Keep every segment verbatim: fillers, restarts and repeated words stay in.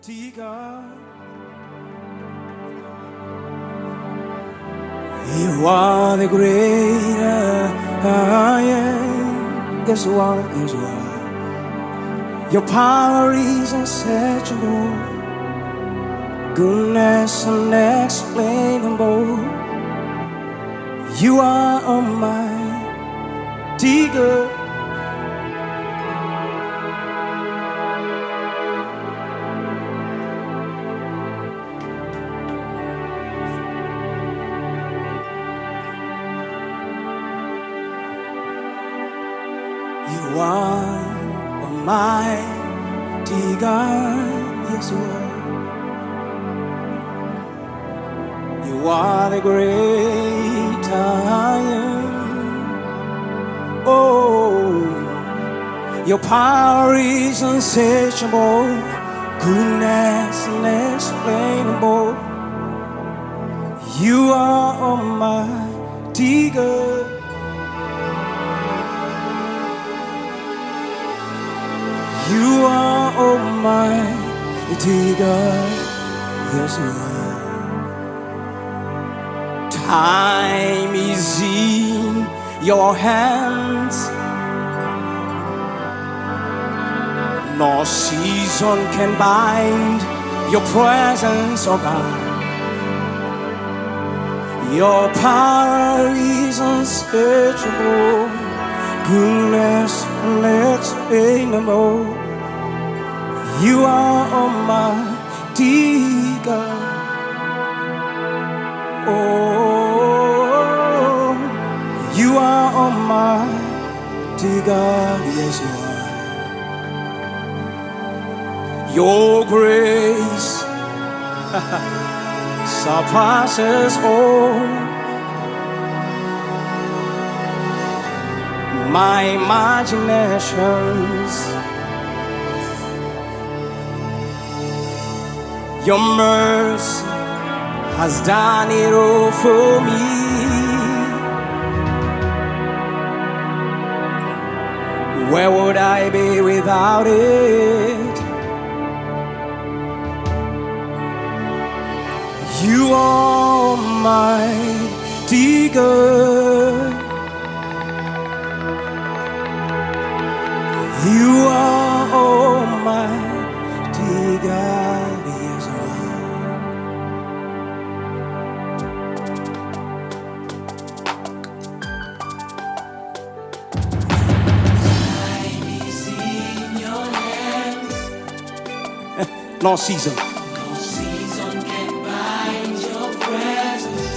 mighty God. You are the great I am. Yes, you are. Yes, you are. Your power is unsearchable, goodness unexplainable. You are almighty God. You are almighty God. Yes, you are. You are the great I am. Oh, your power is unsearchable, goodness unexplainable. You are almighty God. You are almighty God. Yes, you are. Time is in your hands. No season can bind your presence, oh God. Your power is unsearchable, goodness unexplainable. You are almighty God. Oh, you are almighty God. Yes, you are. Your grace surpasses all my imaginations. Your mercy has done it all for me. Where would I be without it? You are mighty God. You are almighty God. Yes, no season. No season can bind your presence.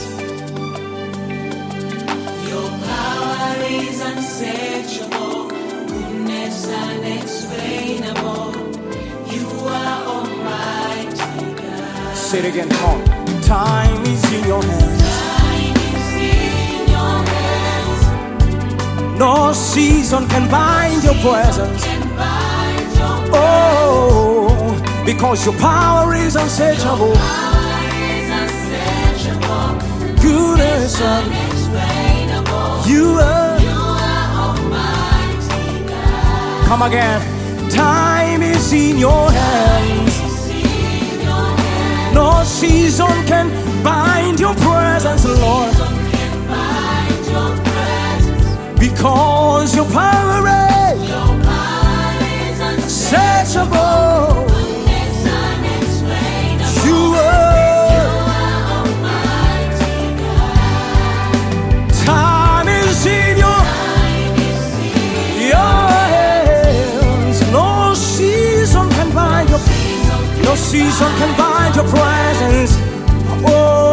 Your power is unsearchable, goodness unexplainable. You are almighty God. Say it again, come on. Time is in your hands. Time is in your hands. No season can bind your presence. Can bind your presence. Oh, because your power is unsearchable, Power is unsearchable, goodness unexplainable. you are. You are almighty God. Come again. Time is in your hands. In your hands. No season can bind your presence, Lord, Can bind your presence. because your power is Your power is unsearchable. Goodness unexplainable. You You are. are almighty God. Time is in your Time is in your hands. No season can bind your no season can bind your presence. Oh,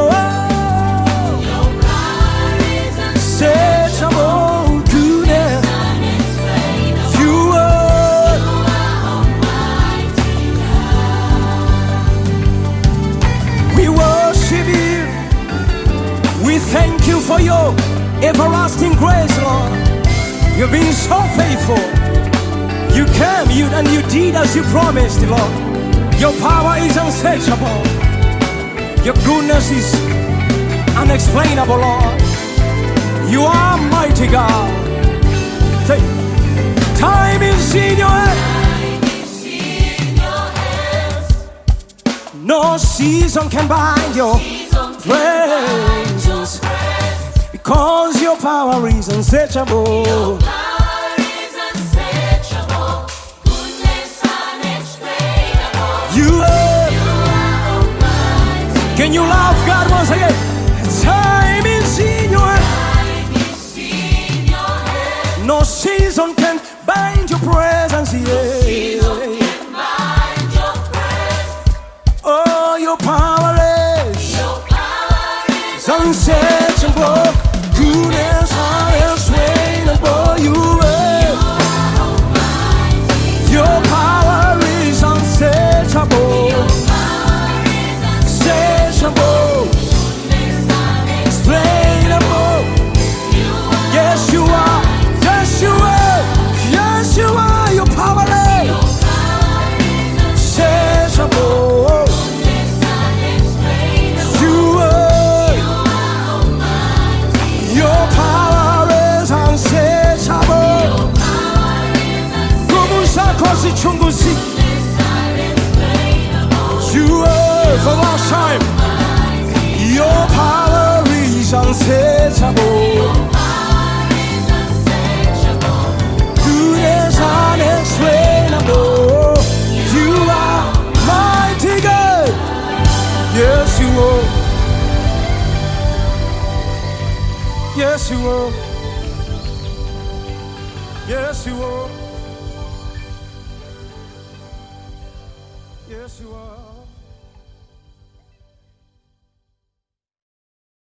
your power is unsearchable goodness. unexplainable. You are. You are almighty God. We worship you. We thank you for your everlasting grace, Lord. You've been so faithful. You came, you and you did as you promised, Lord. Your power is unsearchable. Your goodness is unexplainable, Lord. You are mighty God. Say, time is in your hands. Time is in your hands. season can bind your presence, because your power is unsearchable. You are. Can you love God once again? Time is in your hand. No season can bind your presence. Yeah. Oh, your power is unsearchable. Goodness unexplainable. You are. Your power is unsearchable. Searchable. Explainable. Yes, you are. Yes, you are. Yes, you are. Your power is searchable. You are. Your power is unsearchable. Komusakosi chungusi. You are for last time. Your power is unsearchable. Goodness unexplainable. You are mighty God. Yes, you are. Yes, you are. Yes, you are. Yes, you are.